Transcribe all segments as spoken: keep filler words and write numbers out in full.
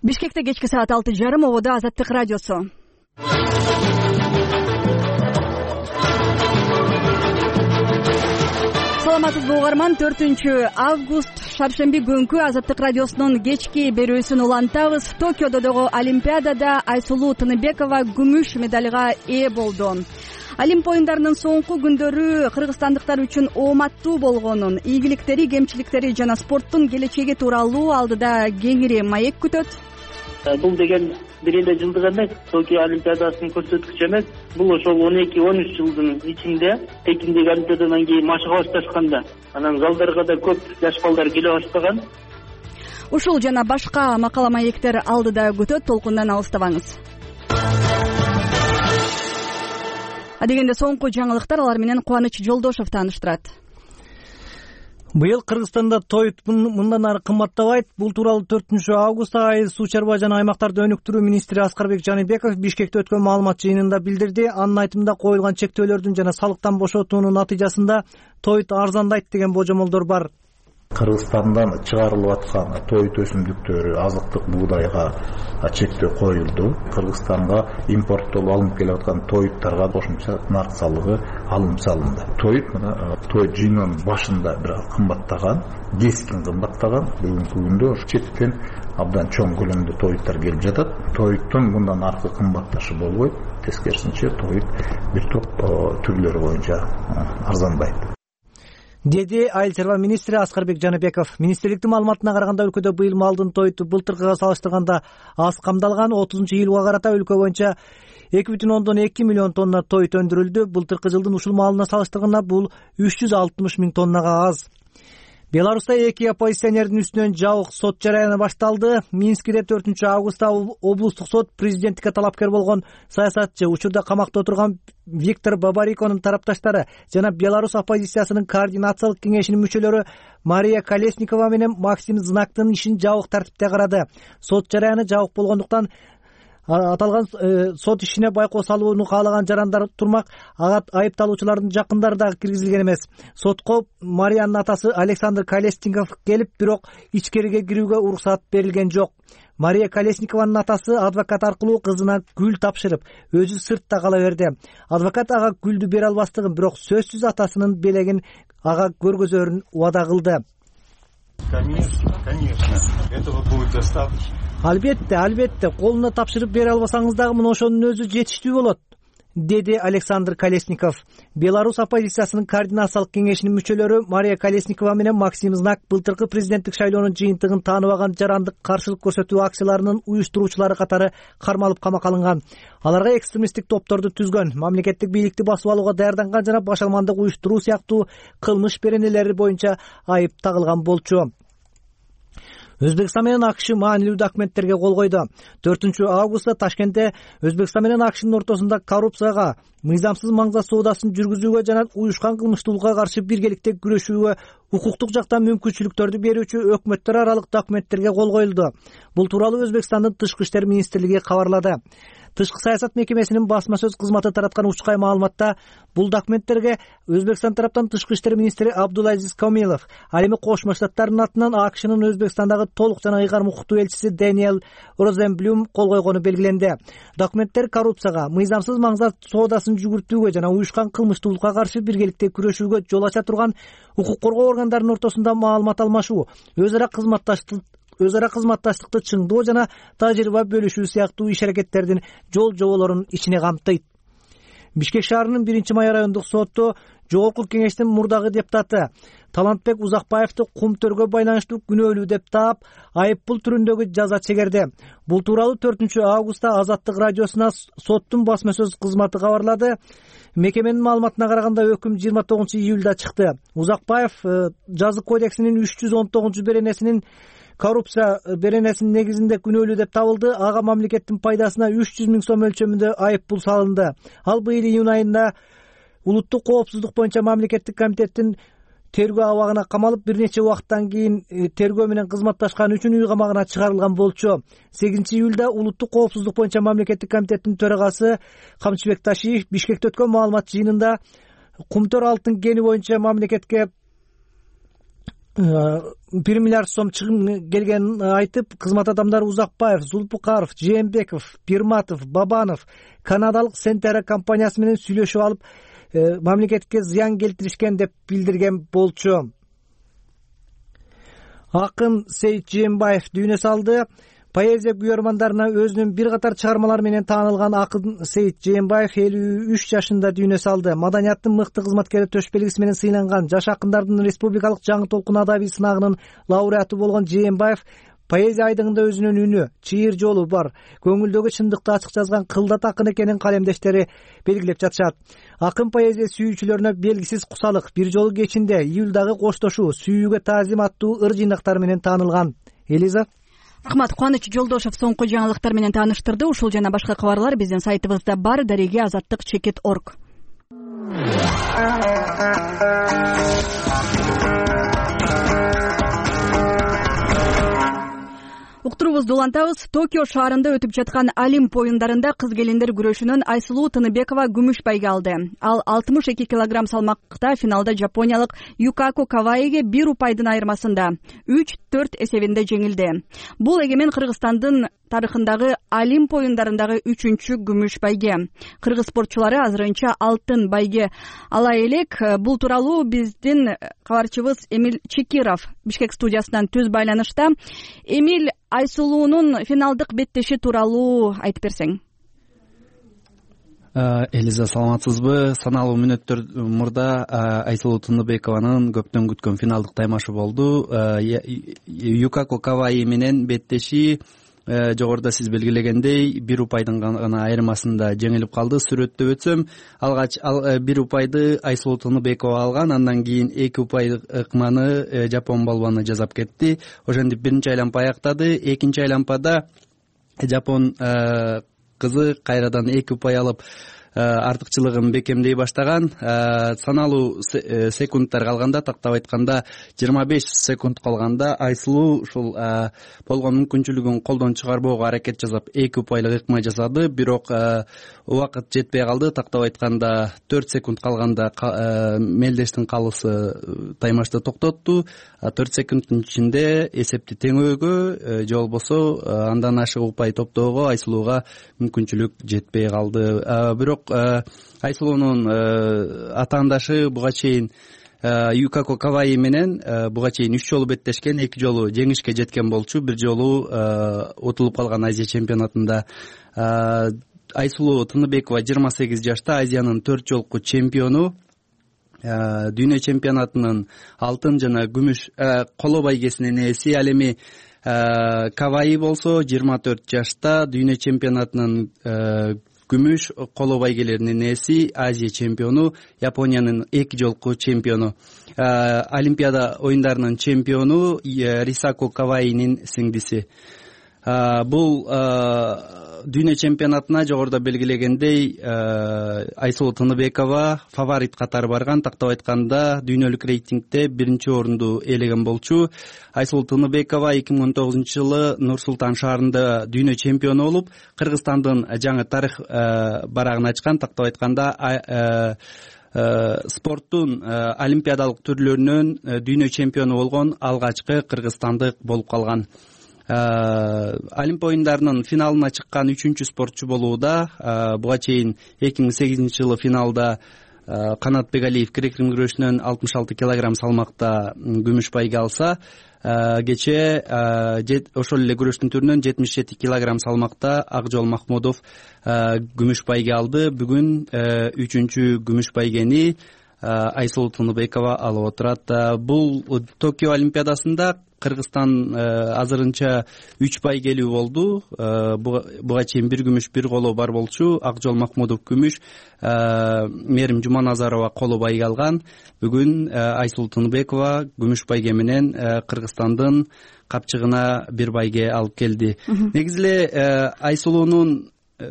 Бишкекте кечки саат алты жарым ободо Азаттык радиосу. Саламатсызбы угарман, төртүнчү август шаршемби күнкү Азаттык радиосунун кечки берүүсүн улантабыз. Токиодогу Олимпиадада Айсулуу Тыныбекова күмүш медалга ээ болду. Олимп оюндарынын соңку күндөрү кыргызстандыктар үчүн ооматтуу болгонун, ийгиликтери, кемчиликтери жана спорттун келечеги тууралуу алдыда кеңири маек күтөт. Бул деген бир эле жылдык эмес, Токио Олимпиадасынын көрсөткүчү эмес. Бул ошол он эки он үч жылдын ичинде Пекиндеги Олимпиададан кийин машыга башташканда, анан залдарга да көп жаш балдар келе баштаган. Ушул жана башка макала маектер алдыда күтөт, толкундан алыстабаңыз. Адегенде соңку жаңылыктар, алар менен Кубаныч Жолдошов тааныштырат. Быйыл Кыргызстанда тоют мындан ары кымбаттабайт. Бул тууралуу төртүнчү августта Айыл суу чарба жана аймактарды өнүктүрүү министри Аскарбек Жаныбеков Бишкекте өткөн маалымат жыйынында билдирди. Анын айтымында коюлган чектөөлөрдүн жана салыктан бошотуунун натыйжасында тоют арзандайт деген божомолдор бар. Кыргызстандан чыгарылып аткан тоют өсүмдүктөрү, азыктык буудайга чектөө коюлду. Кыргызстанга импорттолуп алынып келип аткан тоюттарга кошумча нарк салыгы алым салынды. Тоют мына тоют жыйынынын башында бир кымбаттаган, кескин кымбаттаган. Бүгүнкү күндө четтен абдан чоң көлөмдө тоюттар келип жатат. Тоюттун мындан аркы кымбатташы болбойт. Тескерисинче тоют бир топ түрлөрү боюнча арзанбайт, деди Айыл чарба министри Аскарбек Жаныбеков. Министрликтин маалыматына караганда өлкөдө быйыл малдын тоюту былтыркыга салыштырганда аз камдалган. отузунчу июлга карата өлкө боюнча эки бүтүн ондон эки миллион тонна тоют өндүрүлдү. Былтыркы жылдын ушул маалына салыштырганда бул үч жүз алтымыш миң тоннага аз. Беларуста эки оппозиционердин үстүнөн жабык сот жараяны башталды. Минскиде төртүнчү августта облустук сот президенттикке талапкер болгон саясатчы, учурда камакта отурган Виктор Бабариконун тарапташтары жана Беларусь оппозициясынын координациялык кеңешинин мүчөлөрү Мария Колесникова менен Максим Знактын ишин жабык тартипте карады. Сот жараяны жабык болгондуктан аталган сот ишине байкоо салууну каалаган жарандар турмак. Ага айыпталуучулардын жакындары дагы киргизилген эмес. Сотко Мариянын атасы Александр Колесников келип, бирок ичкериге кирүүгө уруксат берилген жок. Мария Колесникованын атасы адвокат аркылуу кызына гүл тапшырып, өзү сыртта кала берди. Адвокат ага гүлдү бере албастыгын, бирок сөзсүз атасынын белегин ага көргөзөрүн убада кылды. Конечно, конечно, этого будет достаточно. Албетте, албетте, колуна тапшырып бере албасаңыз дагы мына ошонун өзү жетиштүү болот, деди Александр Колесников. Беларусь оппозициясынын координациялык кеңешинин мүчөлөрү Мария Колесникова менен Максим Знак былтыркы президенттик шайлоонун жыйынтыгын тааныбаган жарандык каршылык көрсөтүү акцияларынын уюштуруучулары катары кармалып камакка алынган. Аларга экстремисттик топторду түзгөн, мамлекеттик бийликти басып алууга даярданган жана башалмандык уюштуруу сыяктуу кылмыш беренелери боюнча айып тагылган болчу. Өзбекстан менен АКШ маанилүү документтерге кол койду. төртүнчү августта Ташкентте Өзбекстан менен АКШнын ортосунда коррупцияга, мыйзамсыз маңза соодасын жүргүзүүгө жана уюшкан кылмыштуулукка каршы биргеликте күрөшүүгө укуктук жактан мүмкүнчүлүктөрдү берүүчү өкмөттөр аралык документтерге кол коюлду. Бул тууралуу Өзбекстандын Тышкы иштер министрлиги кабарлады. Тышкы саясат мекемесинин басма сөз кызматы тараткан учкай маалыматта бул документтерге Өзбекстан тараптан Тышкы иштер министри Абдулазиз Камилов, ал эми Кошмо Штаттардын атынан АКШнын Өзбекстандагы толук жана ыйгарым укуктуу элчиси Дэниел Розенблюм кол койгону белгиленди. Документтер коррупцияга, мыйзамсыз маңза соодасын жүгүртүүгө жана уюшкан кылмыштуулукка каршы биргеликте күрөшүүгө жол ача турган укук коргоо органдарынын ортосунда маалымат алмашуу, өз ара кызматташтык өз ара кызматташтыкты чыңдоо жана тажрыйба бөлүшүү сыяктуу иш-аракеттердин жол жоболорун ичине камтыйт. Бишкек шаарынын биринчи май райондук соту жогорку кеңештин мурдагы депутаты Талантбек Узакбаевди кум төргө байланыштуу күнөөлүү деп таап, айыппул түрүндөгү жаза чегерди. Бул тууралуу төртүнчү августта Азаттык радиосуна соттун басма сөз кызматы кабарлады. Мекеменин маалыматына караганда өкүм жыйырма тогузунчу июлда чыкты. Узакбаев жазык кодексинин үч жүз он тогузунчу беренесинин коррупция беренесинин негизинде күнөөлүү деп табылды. Ага мамлекеттин пайдасына үч жүз миң сом өлчөмүндө айыппул салынды. Ал быйыл июнь айында улуттук коопсуздук боюнча мамлекеттик комитеттин тергөө абагына камалып, бир нече убакыттан кийин тергөө менен кызматташкан үчүн үй камагына чыгарылган болчу. сегизинчи июлда улуттук коопсуздук боюнча мамлекеттик комитеттин төрагасы Камчыбек Ташиев Бишкекте өткөн маалымат жыйынында кумтөр алтын кени боюнча мамлекетке бир миллиард сом чыгым келгенин айтып, кызмат адамдары Узакбаев, Зулпукаров, Жээнбеков, Бирматов, Бабанов канадалык Сентера компаниясы менен сүйлөшүп алып, мамлекетке зыян келтиришкен деп билдирген болчу. Акын Сейит Жээнбаев дүйнө салды. Поэзия күйөрмандарына өзүнүн бир катар чыгармалары менен таанылган Акын Сейит Жээнбаев элүү үч жашында дүйнө салды. Маданияттын мыкты кызматкери төш белгиси менен сыйланган Жаш акындардын республикалык жаңы толкун адабий сынагынын лауреаты болгон Жээнбаев поэзия айдыгында өзүнүн үнү, чыйыр жолу бар, көңүлдөгү чындыкты ачык жазган кылдат акын экенин калемдештери белгилеп жатышат. Акын поэзия сүйүүчүлөрүнө белгисиз кусалык, бир жолу кечинде, июлдагы коштошуу, сүйүүгө таазим аттуу ыр жыйнактары менен таанылган. Элиза. Рахмат. Кубаныч Жолдошев соңку жаңылыктар менен тааныштырды. Ушул жана башка кабарлар биздин сайтыбызда бар. Дареги азаттык чекит орг. Уктуруубузду улантабыз. Токио шаарында өтүп жаткан Олимп оюндарында кыз келиндер күрөшүнөн Айсулуу Тыныбекова күмүш байге алды. Ал алтымыш эки килограмм салмакта финалда жапониялык Юкако Каваиге бир упайдын айырмасында үч төрт эсебинде жеңилди. Бул эгемен Кыргызстандын тарыхындагы Олимп оюндарындагы үчүнчү күмүш байге. Кыргыз спортчулары азырынча алтын байге ала элек. Бул тууралуу биздин кабарчыбыз Эмил Чекиров Бишкек студиясынан түз байланышта. Эмил, Айсулуунун финалдык беттеши тууралуу айтып берсең. Элиза, саламатсызбы? Саналуу мүнөттөр мурда Айсулуу Тыныбекованын көптөн күткөн финалдык таймашы болду. Юкако Каваи менен беттеши жогоруда сиз белгилегендей бир упайдын гана айырмасында жеңилип калды. Сүрөттө өтсөм, алгач бир упайды Айсулуу Тыныбекова алган, андан кийин эки упай ыкманы жапон балбаны жасап кетти. Ошентип биринчи айлампа аяктады. Экинчи айлампада жапон кызы кайрадан эки упай алып артыкчылыгын бекемдей баштаган. Саналуу секундтар калганда, тактап айтканда жыйырма беш секунд калганда Айсулуу ушул болгон мүмкүнчүлүгүн колдон чыгарбоого аракет жасап эки упайлык ыкма жасады, бирок убакыт жетпей калды. Тактап айтканда төрт секунд калганда мелдештин калысы таймашты токтотту. төрт секундтун ичинде эсепти теңөөгө же болбосо андан ашык упай топтоого Айсулууга мүмкүнчүлүк жетпей калды. Бирок Айсулуунун атаандашы буга чейин Юкако Каваи менен буга чейин үч жолу беттешкен, эки жолу жеңишке жеткен болчу, бир жолу утулуп калган Азия чемпионатында. Айсулуу Тыныбекова жыйырма сегиз жашта, Азиянын төрт жолку чемпиону. Дүйнө чемпионатынын алтын жана күмүш коло байгесинин ээси. Ал эми Каваи болсо жыйырма төрт жашта, дүйнө чемпионатынын күмүш коло байгелеринин ээси, Азия чемпиону, Япониянын эки жолку чемпиону. Олимпиада оюндарынын чемпиону Рисако Каваинин сиңдиси. Бул дүйнө чемпионатына жогоруда белгилегендей Айсулуу Тыныбекова фаворит катары барган. Тактап айтканда дүйнөлүк рейтингде биринчи орунду ээлеген болчу. Айсулуу Тыныбекова эки миң он тогузунчу жылы Нур Султан шаарында дүйнө чемпиону болуп, Кыргызстандын жаңы тарых барагын ачкан. Тактап айтканда спорттун олимпиадалык түрлөрүнөн дүйнө чемпиону болгон алгачкы кыргызстандык болуп калган. Олимп оюндарынын финалына чыккан үчүнчү спортчу болууда. Буга чейин эки миң сегизинчи жылы финалда Канат Бегалиев грек-рим күрөшүнөн алтымыш алты килограмм салмакта күмүш байге алса, кечээ ошол эле күрөштүн түрүнөн жетимиш жети килограмм салмакта Акжол Махмудов күмүш байге алды. Бүгүн үчүнчү күмүш байгени Айсулуу Тыныбекова алып отурат. Бул Токио олимпиадасында Кыргызстан азырынча үч байгелүү болду. Буга чейин бир күмүш, бир коло бар болчу. Акжол Махмудов күмүш, Мерим Жуманазарова коло байге алган. Бүгүн Айсулуу Тыныбекова күмүш байге менен Кыргызстандын капчыгына бир байге алып келди. Негизи эле Айсулуунун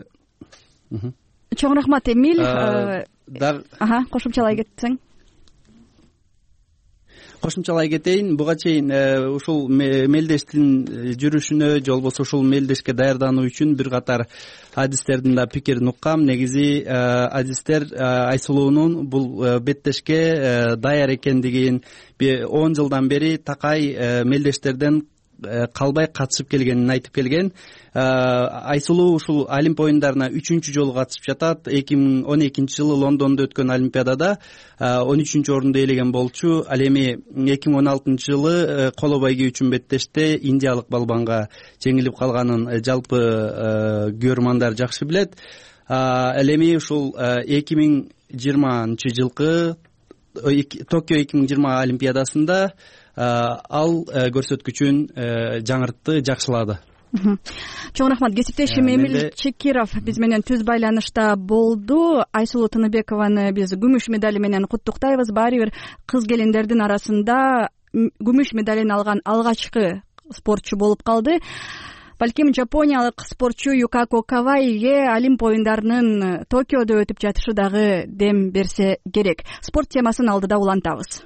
чоң рахмат, Эмил. Ага, кошумчалай кетсең. кошумчалай кетейин. Буга чейин ушул мелдештин жүрүшүнө же болбосо ушул мелдешке даярдануу үчүн бир катар адистердин да пикирин уккам. Негизи адистер Айсулуунун бул беттешке даяр экендигин, он жылдан бери такай мелдештерден калбай катышып келгенин айтып келген. Айсулуу ушул Олимп оюндарына үчүнчү жолу катышып жатат. эки миң он экинчи жылы Лондондо өткөн Олимпиадада он үчүнчү орунду ээлеген болчу. Ал эми эки миң он алтынчы жылы коло байге үчүн беттеште индиялык балбанга жеңилип калганын жалпы көрөрмандар жакшы билет. Ал эми ушул эки миң жыйырманчы жылкы Токио эки миң жыйырма Олимпиадасында ал көрсөткүчүн жаңыртты, жакшылады. Чоң рахмат. Кесиптешим Эмил Чекиров биз менен түз байланышта болду. Айсулуу Тыныбекованы биз күмүш медали менен куттуктайбыз. Баары бир кыз келиндердин арасында күмүш медалин алган алгачкы спортчу болуп калды. Балким жапониялык спортчу Юкако Кавайге Олимп оюндарынын Токиодо өтүп жатышы дагы дем берсе керек. Спорт темасын алдыда улантабыз.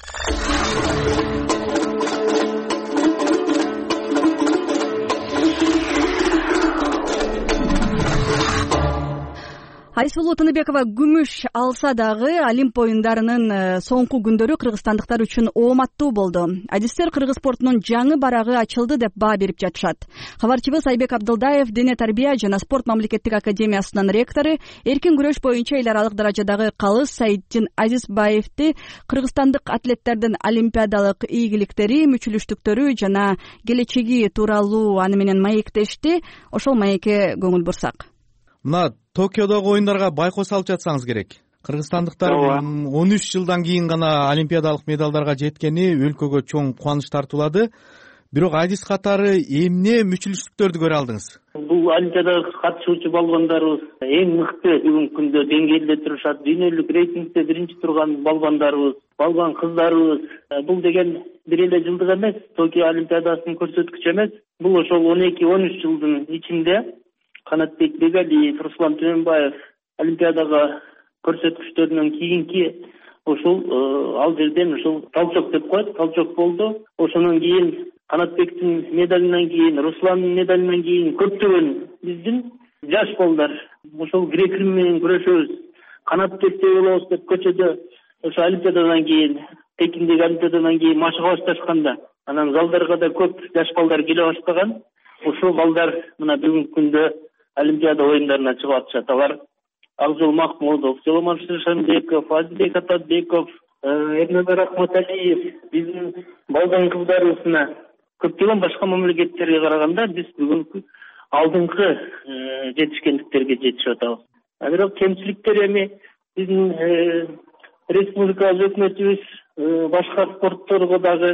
Айсулуу Тыныбекова күмүш алса дагы Олимп оюндарынын соңку күндөрү кыргызстандыктар үчүн ооматтуу болду. Адистер кыргыз спортунун жаңы барагы ачылды деп баа берип жатышат. Кабарчыбыз Айбек Абдылдаев Дене тарбия жана спорт мамлекеттик академиясынын ректору, эркин күрөш боюнча эл аралык даражадагы калыс Саиддин Азизбаевди кыргызстандык атлеттердин олимпиадалык ийгиликтери, мүчүлүштүктөрү жана келечеги тууралуу аны менен маектешти. Ошол маекке көңүл бурсак. Мына Токиодогу оюндарга байкоо салып жатсаңыз керек. Кыргызстандыктар он үч жылдан кийин гана олимпиадалык медалдарга жеткени өлкөгө чоң кубаныч тартуулады. Бирок адис катары эмне мүчүлүштүктөрдү көрө алдыңыз? Бул олимпиадага катышуучу балбандарыбыз эң мыкты бүгүнкү күндө деңгээлде турушат. Дүйнөлүк рейтингде биринчи турган балбандарыбыз, балбан кыздарыбыз. Бул деген бир эле жылдык эмес, Токио олимпиадасынын көрсөткүчү эмес. Бул ошол он эки он үч жылдын ичинде Канатбек Бегалиев, Руслан Түмөнбаев олимпиадага көрсөткүчтөрүнөн кийинки ушул ал жерден ушул толчок деп коет, толчок болду. Ошондон кийин Канатбектин медалынан кийин, Русландын медалынан кийин көптөгөн биздин жаш балдар ошол грек-рим менен күрөшөбүз, канат кептей болобуз деп көчөдө ошо олимпиададан кийин, Пекиндеги олимпиададан кийин машыга башташканда, анан залдарга да көп жаш балдар келе баштаган. Ушул балдар мына бүгүнкү күндө Олимпиада оюндарына чыгып атышат. Алар Акжол Махмудов, Селомон Шишанбеков, Азизбек Ататбеков, Эрнебай Рахматалиев, биздин балдан кыздарыбызына көптөгөн башка мамлекеттерге караганда биз бүгүнкү алдыңкы жетишкендиктерге жетишип атабыз. А бирок кемчиликтер эми биздин республикалык өкмөтүбүз башка спортторго дагы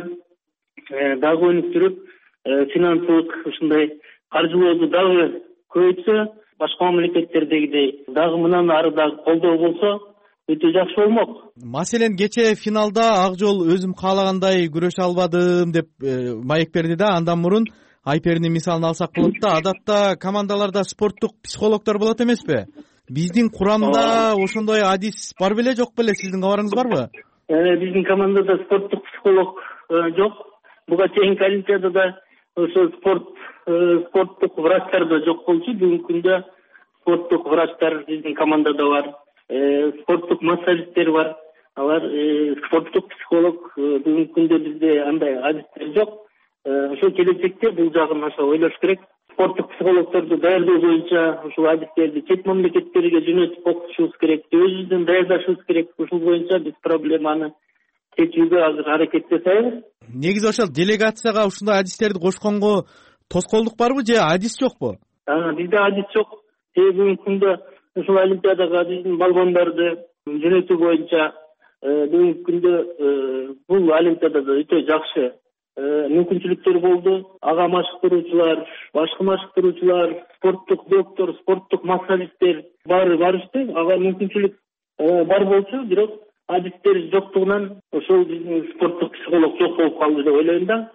дагы өнүктүрүп, финансылык ушундай каржылооду дагы көбөйтсө, башка мамлекеттердегидей дагы мындан ары дагы колдоо болсо өтө жакшы болмок. Маселен кечээ финалда Акжол өзүм каалагандай күрөшө албадым деп маек берди да, андан мурун Айпердин мисалын алсак болот да. Адатта командаларда спорттук психологдор болот эмеспи? Биздин курамда ошондой адис бар беле, жок беле? Сиздин кабарыңыз барбы? Биздин командада спорттук психолог жок. Буга чейинки олимпиадада ошо спорт спорттук врачтар да жок болчу. Бүгүнкү күндө спорттук врачтар биздин командада бар. Спорттук массажисттер бар. Алар спорттук психолог бүгүнкү күндө бизде андай адистер жок. Ошо келечекте бул жагын ошо ойлош керек. Спорттук психологдорду даярдоо боюнча ушул адистерди чет мамлекеттерге жөнөтүп окутушубуз керек, өзүбүздөн даярдашыбыз керек. Ушул боюнча биз проблеманы чечүүгө азыр аракет жасайбыз. Негизи ошол делегацияга ушундай адистерди кошконго тоскоолдук барбы же адис жокпу? Бизде адис жок. Бүгүнкү күндө ушул олимпиадага биздин балбандарды жөнөтүү боюнча бүгүнкү күндө бул олимпиадада өтө жакшы мүмкүнчүлүктөр болду. Ага машыктыруучулар, башкы машыктыруучулар, спорттук доктор, спорттук массажисттер баары барышты. Ага мүмкүнчүлүк бар болчу, бирок адистер жоктугунан ошол биздин спорттук психолог жок болуп калды деп ойлойм да.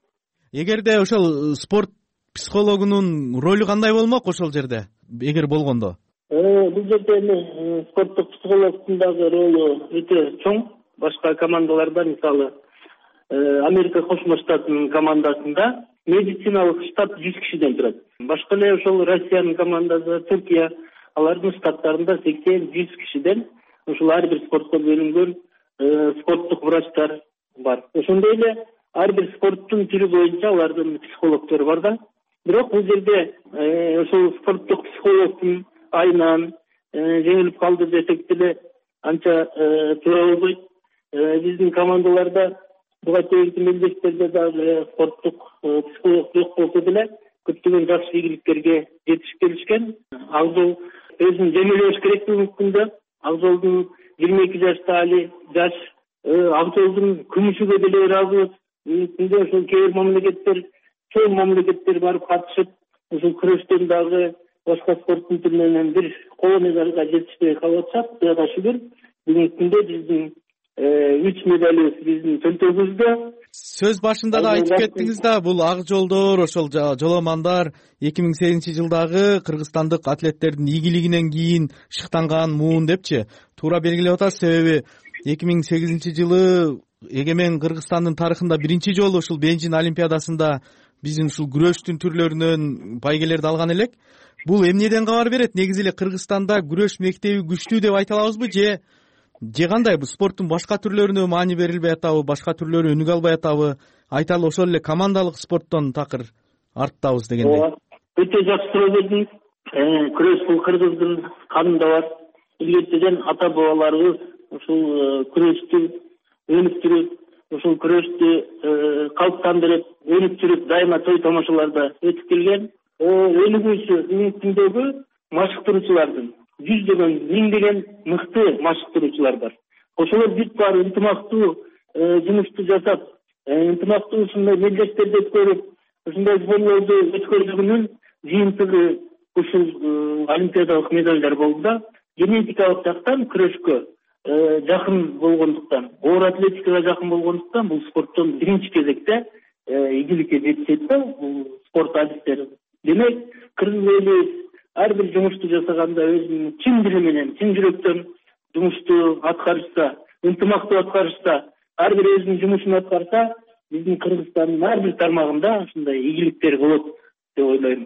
Эгерде ошол спорт психологунун ролу кандай болмок ошол жерде, эгер болгондо? Бул жерде спорттук психологдун дагы ролу өтө чоң. Башка командаларда мисалы Америка Кошмо Штатынын командасында медициналык штат жүз кишиден турат. Башка эле ошол Россиянын командасы, Түркия, алардын штаттарында сексен жүз кишиден ушул ар бир спортко бөлүнгөн спорттук врачтар бар. Ошондой эле ар бир спорттун түрү боюнча алардын психологдору бар да. Бирок бул жерде ошол спорттук психологдун айынан жеңилип калды десек деле анча туура болбойт. Биздин командаларда буга чейинки мелдештерде дагы спорттук психолог жок болсо деле көптөгөн жакшы ийгиликтерге жетишип келишкен. Ак жол өзүн жемелеш керек бүгүнкү Ак жолдун жыйырма эки жашта али жаш Ак жолдун күмүшүгө деле ыраазыбыз. Бүгүнкү ошол кээ бир мамлекеттер, чоң мамлекеттер барып катышып, ушул күрөштөн дагы башка спорттун түрүнөн бир кол медалга жетишпей калып атышат. Кудайга шүгүр, бүгүнкү күндө биздин үч медалыбыз биздин чөнтөгүбүздө. Сөз башында да айтып кеттиңиз да, бул ак жолдор, ошол жоломандар эки миң сегизинчи жылдагы кыргызстандык атлеттердин ийгилигинен кийин шыктанган муун депчи туура белгилеп атасыз. Себеби эки миң сегизинчи жылы эгемен Кыргызстандын тарыхында биринчи жолу ушул Бейжин олимпиадасында биздин ушул күрөштүн түрлөрүнөн байгелерди алган элек. Бул эмнеден кабар берет? Негизи эле Кыргызстанда күрөш мектеби күчтүү деп айта алабызбы, же же кандай? Бул спорттун башка түрлөрүнө маани берилбей атабы, башка түрлөрү өнүгө албай атабы? Айталы, ошол эле командалык спорттон такыр арттабыз дегендей. Өтө жакшы суроо бердиңиз. Күрөш бул кыргыздын канында бар. Илгертеден ата бабаларыбыз ушул күрөштү өнүктүрүп, ушул күрөштү калыптандырып, өнүктүрүп, дайыма той томошаларда өтүп келген. Өнүгүүсү бүгүнкү күндөгү машыктыруучулардын жүздөгөн, миңдеген мыкты машыктыруучулар бар. Ошолор бүт баары ынтымактуу жумушту жасап, ынтымактуу ушундай мелдештерди өткөрүп, ушундай сборлорду өткөргөнүн жыйынтыгы ушул олимпиадалык медалдар болду да. Генетикалык жактан күрөшкө жакын болгондуктан, оор атлетикага жакын болгондуктан бул спорттон биринчи кезекте ийгиликке жетишет да бул спорт адистери. Демек, кыргыз эли ар бир жумушту жасаганда өзүнүн чын дили менен, чын жүрөктөн жумушту аткарышса, ынтымактуу аткарышса, ар бир өзүнүн жумушун аткарса, биздин Кыргызстандын ар бир тармагында ушундай ийгиликтер болот деп ойлойм.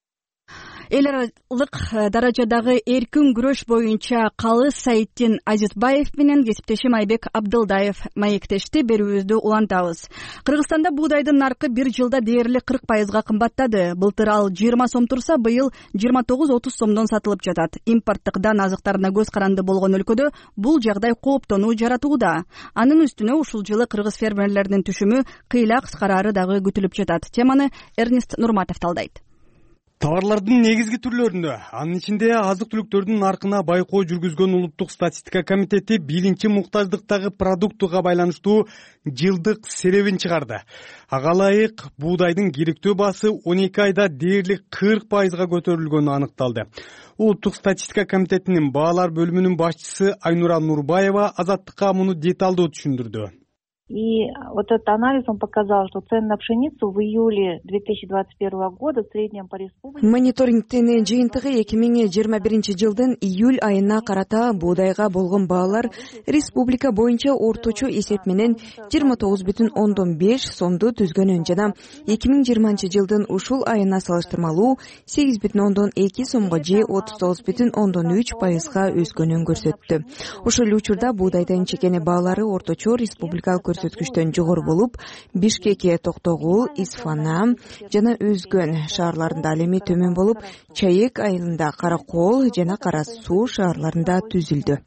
Эл аралык даражадагы эркин күрөш боюнча Калыс Саиддин Азизбаев менен кесиптешим Айбек Абдылдаев маектешти. Берүүбүздү улантабыз. Кыргызстанда буудайдын наркы бир жылда дээрлик кырк пайызга кымбаттады. Былтыр ал жыйырма сом турса, быйыл жыйырма тогуз отуз сомдон сатылып жатат. Импорттук дан азыктарына көз каранды болгон өлкөдө бул жагдай кооптонуу жаратууда. Анын үстүнө ушул жылы кыргыз фермерлеринин түшүмү кыйла кыскарары дагы күтүлүп жатат. Теманы Эрнест Нурматов талдайт. Товарлардын негизги түрлөрүнө, анын ичинде азык-түлүктөрдүн наркына байкоо жүргүзгөн Улуттук статистика комитети биринчи муктаждыктагы продуктуга байланыштуу жылдык серебин чыгарды. Ага ылайык буудайдын керектөө баасы он эки айда дээрлик кырк пайызга көтөрүлгөнү аныкталды. Улуттук статистика комитетинин баалар бөлүмүнүн башчысы Айнура Нурбаева Азаттыкка муну деталдуу түшүндүрдү. И вот этот анализ, он показал, что цены на пшеницу в июле две тысячи двадцать первого года в среднем по республике... Мониторингтин жыйынтыгы эки миң жыйырма биринчи жылдын июль айына карата буудайга болгон баалар республика боюнча орточо эсеп менен жыйырма тогуз бүтүн ондон беш сомду түзгөнүн жана эки миң жыйырманчы жылдын ушул айына салыштырмалуу сегиз бүтүн ондон эки сомго же отуз тогуз бүтүн ондон үч пайызга өскөнүн көрсөттү. Ошол учурда буудайдын чекени баалары орточо республикалык көрсөткүчтөн жогору болуп, Бишкек, Токтогул, Исфана жана Өзгөн шаарларында ал эми төмөн болуп, Чайык айылында, Каракол жана Кара Суу шаарларында түзүлдү.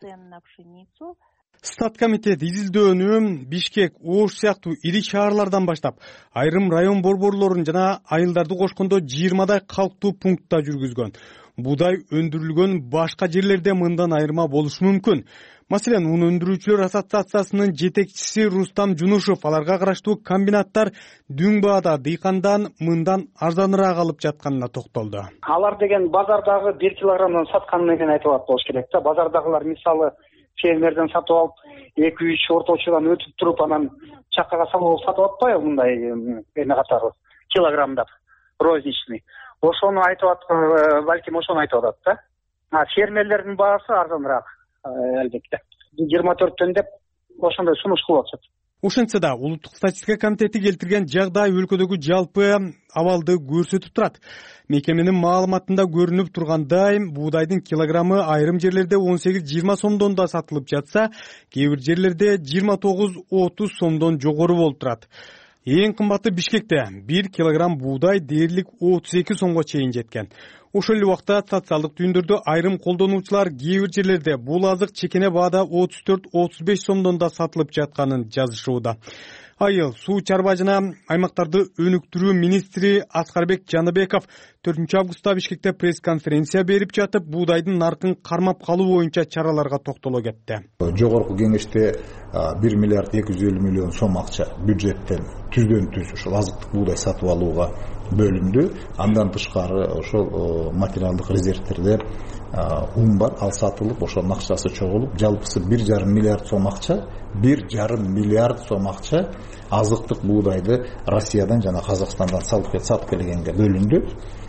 Статкомитет изилдөөнү Бишкек, Ош сыяктуу ири шаарлардан баштап, айрым район борборлорун жана айылдарды кошкондо жыйырмадай калктуу пунктта жүргүзгөн. Буудай өндүрүлгөн башка жерлерде мындан айырма болушу мүмкүн. Маселен, ун өндүрүүчүлөр ассоциациясынын жетекчиси Рустам Жунушев аларга караштуу комбинаттар дүң баада дыйкандан мындан арзаныраак алып жатканына токтолду. Алар деген базардагы бир килограммдан сатканы менен айтып атат болуш керек да. Базардагылар мисалы фермерден сатып алып, эки үч орточудан өтүп туруп анан чаккага салып сатып атпайбы мындай эме катары килограммдап розничный. Ошону айтып атат, балким ошону айтып атат да. А фермерлердин баасы арзаныраак албетте. жыйырма төрттөн деп ошондой сунуш кылып атышат. ошентсе да улуттук статистика комитети келтирген жагдай өлкөдөгү жалпы абалды көрсөтүп турат. Мекеменин маалыматында көрүнүп тургандай, буудайдын килограммы айрым жерлерде он сегиз жыйырма сомдон да сатылып жатса, кээ бир жерлерде жыйырма тогуз отуз сомдон жогору болуп турат. Эң кымбаты Бишкекте бир килограмм буудай дээрлик отуз эки сомго чейин жеткен. Ошол эле убакта социалдык түйүндөрдө айрым колдонуучулар кээ бир жерлерде бул азык чекене баада отуз төрт отуз беш сомдон да сатылып жатканын жазышууда. Айыл суу чарба жана аймактарды өнүктүрүү министри Аскарбек Жаныбеков төртүнчү августта Бишкекте пресс-конференция берип жатып, буудайдын наркын кармап калуу боюнча чараларга токтоло кетти. Жогорку кеңеште бир миллиард эки жүз элүү миллион сом акча бюджеттен түздөн түз ушул азыктык буудай сатып алууга бөлүндү. Андан тышкары ошол материалдык резервтерде ун бар, ал сатылып, ошонун акчасы чогулуп, жалпысы бир жарым миллиард сом акча, бир жарым миллиард сом акча азыктык буудайды Россиядан жана Казакстандан сатып келгенге бөлүндү.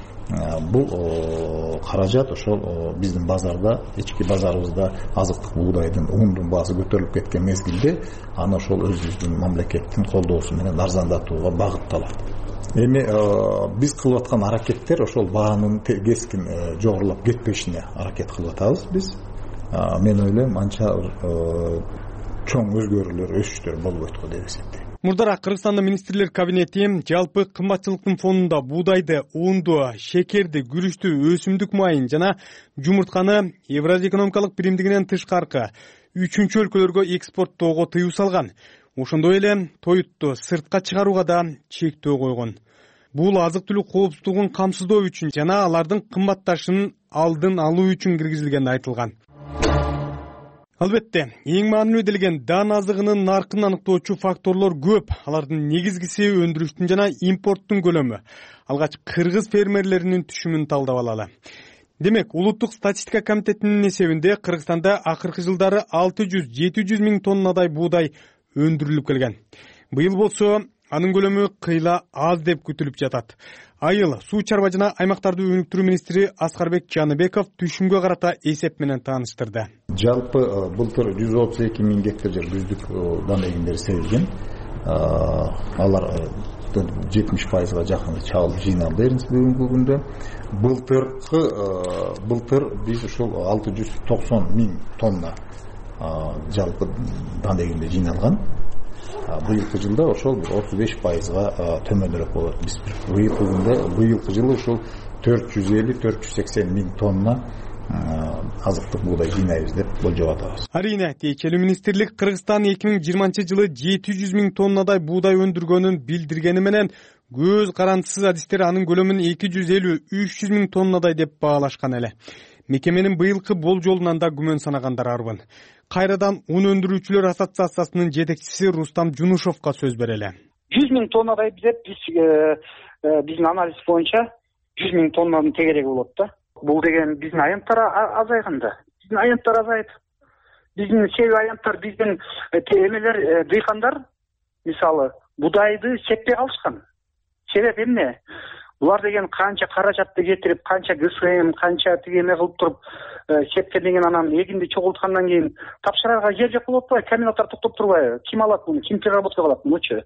Бул каражат ошол биздин базарда, ички базарыбызда азыктык буудайдын ундун баасы көтөрүлүп кеткен мезгилде аны ошол өзүбүздүн мамлекеттин колдоосу менен арзандатууга багытталат. Эми биз кылып аткан аракеттер ошол баанын кескин жогорулап кетпешине аракет кылып атабыз биз. Мен ойлойм анча чоң өзгөрүүлөр, өсүштөр болбойт го деп эсептейм. Мурдараак Кыргызстандын министрлер кабинети жалпы кымбатчылыктын фонунда буудайды, унду, шекерди, күрүчтү, өсүмдүк майын жана жумуртканы Евразия экономикалык биримдигинен тышкаркы үчүнчү өлкөлөргө экспорттоого тыюу салган. Ошондой эле тоютту сыртка чыгарууга да чектөө койгон. Бул азык-түлүк коопсуздугун камсыздоо үчүн жана алардын кымбатташынын алдын алуу үчүн киргизилгени айтылган. Албетте, эң маанилүү делген дан азыгынын наркын аныктоочу факторлор көп. Алардын негизгиси өндүрүштүн жана импорттун көлөмү. Алгач кыргыз фермерлеринин түшүмүн талдап алалы. Демек, улуттук статистика комитетинин эсебинде Кыргызстанда акыркы жылдары алты жүз жети жүз миң тоннадай буудай өндүрүлүп келген. Быйыл болсо анын көлөмү кыйла аз деп күтүлүп жатат. Айыл суу чарба жана аймактарды өнүктүрүү министри Аскарбек Жаныбеков түшүмгө карата эсеп менен тааныштырды. Жалпы былтыр жүз отуз эки миң гектар жер күздүк дан эгиндери себилген. Алар жетимиш пайызга жакын чабылып жыйналды бүгүнкү күндө. Былтыркы былтыр биз ушул алты жүз токсон миң тонна жалпы дан эгинде жыйналган. Быйылкы жылда ошол отуз беш пайызга төмөнүрөөк болот. Биз быйылкы күндө быйылкы жылы ушул төрт жүз элүү төрт жүз сексен миң тонна азыктык буудай жыйнайбыз деп болжоп атабыз. Арийне, тиешелүү министрлик Кыргызстан эки миң жыйырманчы жылы жети жүз миң тоннадай буудай өндүргөнүн билдиргени менен көз карандысыз адистер анын көлөмүн эки жүз элүү үч жүз миң тоннадай деп баалашкан эле. Мекеменин быйылкы болжолунан да күмөн санагандар арбын. Кайрадан ун өндүрүүчүлөр ассоциациясынын жетекчиси Рустам Жунушовго сөз берели. жүз миң тоннадай деп биз биздин анализ боюнча жүз миң тоннанын тегереги болот да. Бул деген биздин аянттар азайганда. Биздин аянттар азайт. Биздин себеби аянттар биздин эмелер дыйкандар мисалы будайды сеппей калышкан. Себеп эмне? Булар деген канча каражатты кетирип, канча ГСМ, канча тигеме кылып туруп, сепкен деген анан эгинди чогулткандан кийин тапшырарга жер жок болот го, комбинаттар токтоп турбайбы? Ким алат муну? Ким переработка кылат мунучу?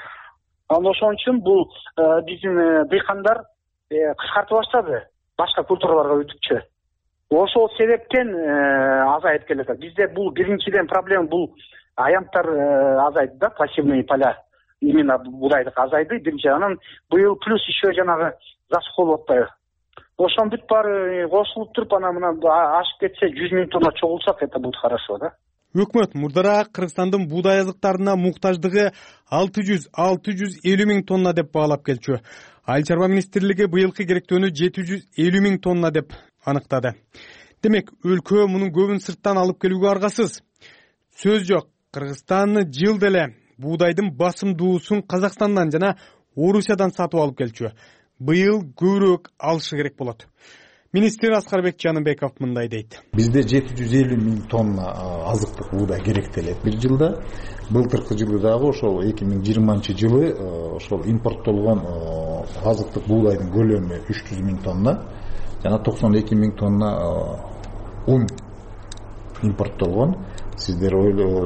Анан ошон үчүн бул биздин дыйкандар кыскартып баштады, башка культураларга өтүпчү. Ошол себептен азайып келет. Бизде бул биринчиден проблема бул аянттар азайды да, пассивный поля. Именно будайдык азайды биринчи, анан быйыл плюс еще жанагы засуха болуп атпайбы. Ошон бүт баары кошулуп туруп анан мына ашып кетсе жүз миң тонна чогулсак, это будет хорошо, да. Өкмөт мурдараак Кыргызстандын буудай азыктарына муктаждыгы алты жүз алты жүз элүү миң тонна деп баалап келчү. Айыл чарба министрлиги быйылкы керектөөнү жети жүз элүү миң тонна деп аныктады. Демек, өлкө мунун көбүн сырттан алып келүүгө аргасыз. Сөз жок, Кыргызстан жыл деле буудайдын басымдуусун Казакстандан жана Орусиядан сатып алып келчү. Быйыл көбүрөөк алышы керек болот. Министр Аскарбек Жаныбеков мындай дейт. Бизде жети жүз элүү миң тонна азыктык буудай керектелет бир жылда. Былтыркы жылы дагы ошол эки миң жыйырманчы жылы ошол импорттолгон азыктык буудайдын көлөмү үч жүз миң тонна жана токсон эки миң тонна ун импорттолгон. Сиздер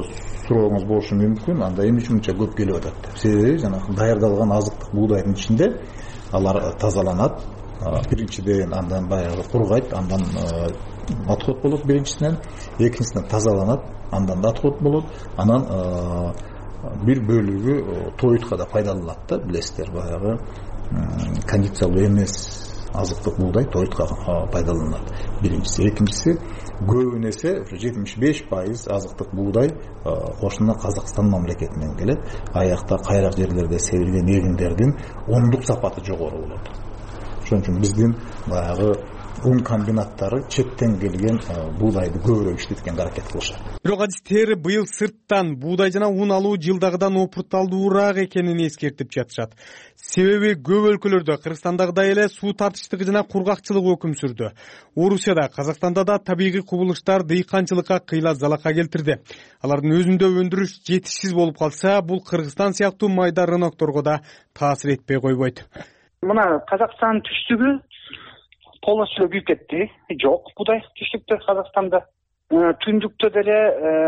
сурооңуз болушу мүмкүн, анда эмне үчүн мынча көп келип атат деп. Себеби жанагы даярдалган азыктык буудайдын ичинде алар тазаланат. Биринчиден андан баягы кургайт, андан отход болот биринчисинен, экинчисинен тазаланат, андан да отход болот. Анан бир бөлүгү тоютка да пайдаланат да, билесиздер, баягы кондициялуу эмес азыктык буудай тоютка пайдаланат. Биринчиси, экинчиси көбүн эсе жетимиш беш пайыз азыктык буудай кошуна Казакстан мамлекетинен келет. Аякта кайрак жерлерде себилген эгиндердин ондук сапаты жогору болот. Ошон үчүн биздин баягы ун комбинаттары четтен келген буудайды көбүрөөк иштеткенге аракет кылышат. Бирок адистер быйыл сырттан буудай жана un алуу жылдагыдан опурталдуураак экенин эскертип жатышат. Себеби көп өлкөлөрдө Кыргызстандагыдай эле суу тартыштыгы жана кургакчылык өкүм сүрдү. Орусияда, Казакстанда да табигый кубулуштар дыйканчылыкка кыйла залака келтирди. Алардын өзүндө өндүрүш жетишсиз болуп калса, бул Кыргызстан сыяктуу майда рынокторго да таасир этпей койбойт. Мына Казакстан түштүгү полностью күйүп кетти. Жок буудай түштүктө Казакстанда. Түндүктө деле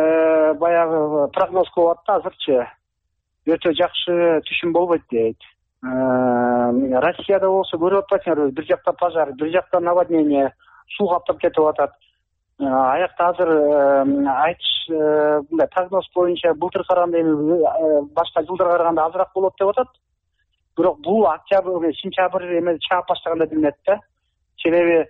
баягы прогноз кылып атты, азырчы өтө жакшы түшүм болбойт дейт. Россияда болсо көрүп атпайсыңарбы, бир жакта пожар, бир жакта наводнение, суу каптап кетип атат. Аякта азыр айтыш мындай прогноз боюнча былтыр караганда эми башка жылдарга караганда азыраак болот деп атат. Бирок бул октябрь, сентябрь эме чаап баштаганда билинет да. Себеби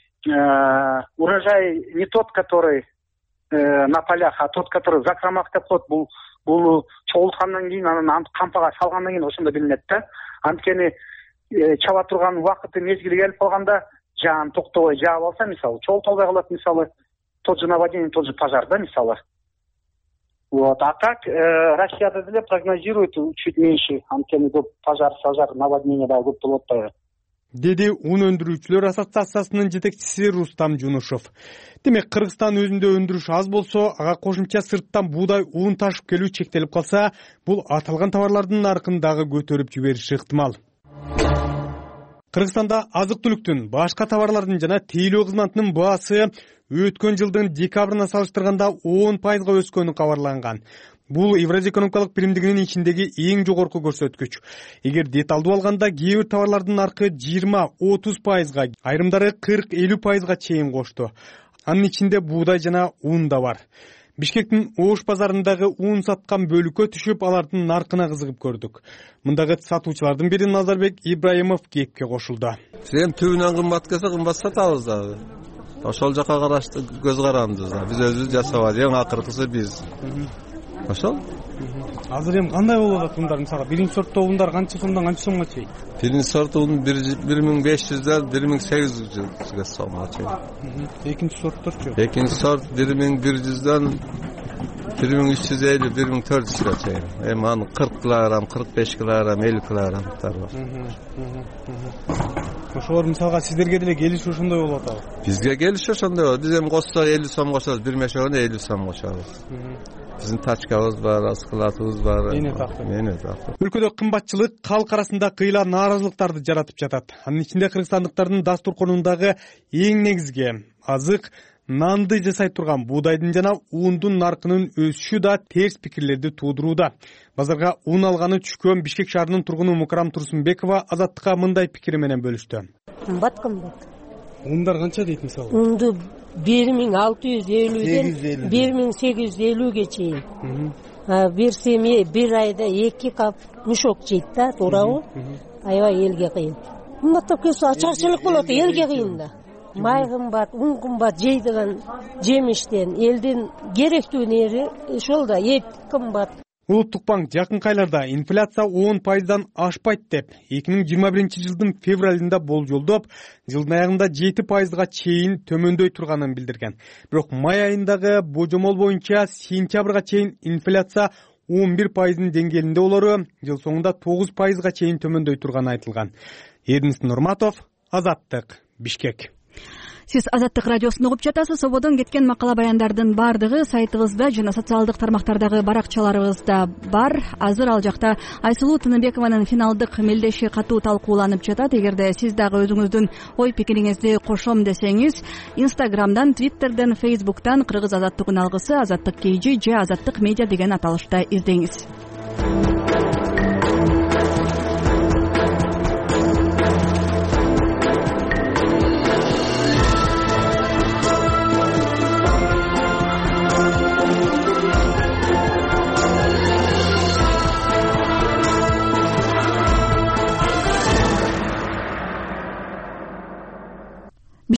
урожай не тот, который на полях, а тот, который закромах деп коет. Бул бул чогулткандан кийин анан кампага салгандан кийин ошондо билинет да. Анткени чаба турган убакыты мезгили келип калганда жаан токтобой жаап алса, мисалы, чогулталбай калат, мисалы, тот же наводнение, тот же пожар, да, мисалы. Вот. А так Россияда деле прогнозирует чуть меньше, анткени көп пожар, сажар, наводнение да көп болуп атпайбы, деди un өндүрүүчүлөр ассоциациясынын жетекчиси Рустам Жунушов. Демек, Кыргызстан өзүндө өндүрүш аз болсо, ага кошумча сырттан буудай un ташып келүү чектелип калса, бул аталган товарлардын наркын дагы көтөрүп жибериши ыктымал. Кыргызстанда азык-түлүктүн, башка товарлардын жана тейлөө кызматынын баасы өткөн жылдын декабрына салыштырганда он пайызга өскөнү кабарланган. Бул Евразия экономикалык биримдигинин ичиндеги эң жогорку көрсөткүч. Эгер деталдуу алганда, кээ бир товарлардын наркы жыйырма отуз пайызга, айрымдары кырк элүү пайызга чейин кошту. Анын ичинде буудай жана un да бар. Бишкектин Ош базарындагы un саткан бөлүккө түшүп, алардын наркына кызыгып көрдүк. Мындагы сатуучулардын бири Назарбек Ибраимов кепке кошулду. Сен түбүнөн кымбат келсе, кымбат сатабыз дагы. Ошол жака карашты көз карандыбыз. Биз өзүбүз жасабайбыз, эң акыркысы биз. Ошол? Азыр эми кандай болуп атат ундар? Мисалы, биринчи сорттуу ундар канча сомдон канча сомго чейин? Биринчи сорттуу un бир миң беш жүздөн бир миң сегиз жүзгө сомго чейин. Экинчи сортторчу? Экинчи сорт бир миң бир жүздөн бир миң үч жүз элүү бир миң төрт жүзгө чейин. Эми анын кырк килограмм, кырк беш килограмм, элүү килограммдар бар. Ошолор мисалга сиздерге деле келиш ошондой болуп атабы? Бизге келиш ошондой болот. Биз эми коссок элүү сом кошобуз, бир мешогону элүү сом кошобуз. Биздин тачкабыз бар, складыбыз бар. Эне тактуу. Эне тактуу. Өлкөдө кымбатчылык калк арасында кыйла нааразылыктарды жаратып жатат. Анын ичинде кыргызстандыктардын дастурконундагы эң негизги азык нанды жасай турган буудайдын жана ундун наркынын өсүшү да терс пикирлерди туудурууда. Базарга un алганы түшкөн Бишкек шаарынын тургуну Мукрам Турсунбекова Азаттыкка мындай пикири менен бөлүштү. Кымбат кымбат. Ундар канча дейт мисалы? Унду бир миң алты жүз элүүдөн бир миң сегиз жүз элүүгө чейин. Бир семья бир айда эки кап мешок жейт да, туурабы? Аябай элге кыйын. Кымбаттап кетсе ачарчылык болот, элге кыйын да. Май кымбат, un кымбат, жейдиган жемиштен элдин керектүү нери ошол да, эт кымбат. Улуттук банк жакынкы айларда инфляция он пайыздан ашпайт деп, эки миң жыйырма биринчи жылдын февралында болжолдоп, жылдын аягында жети пайызга чейин төмөндөй турганын билдирген. Бирок май айындагы божомол боюнча сентябрга чейин инфляция он бир пайыздын деңгээлинде болору, жыл соңунда тогуз пайызга чейин төмөндөй турганы айтылган. Эрнест Нурматов, Азаттык, Бишкек. сиз Азаттык радиосун угуп жатасыз. Сободон кеткен макала баяндардын баардыгы сайтыбызда жана социалдык тармактардагы баракчаларыбызда бар. Азыр ал жакта Айсулуу Тыныбекованын финалдык мелдеши катуу талкууланып жатат. Эгерде сиз дагы өзүңүздүн ой пикириңизди кошом десеңиз, Инстаграмдан, Твиттерден, Фейсбуктан Кыргыз Азаттыгын алгысы Азаттык кей жи же Азаттык медиа деген аталышта издеңиз.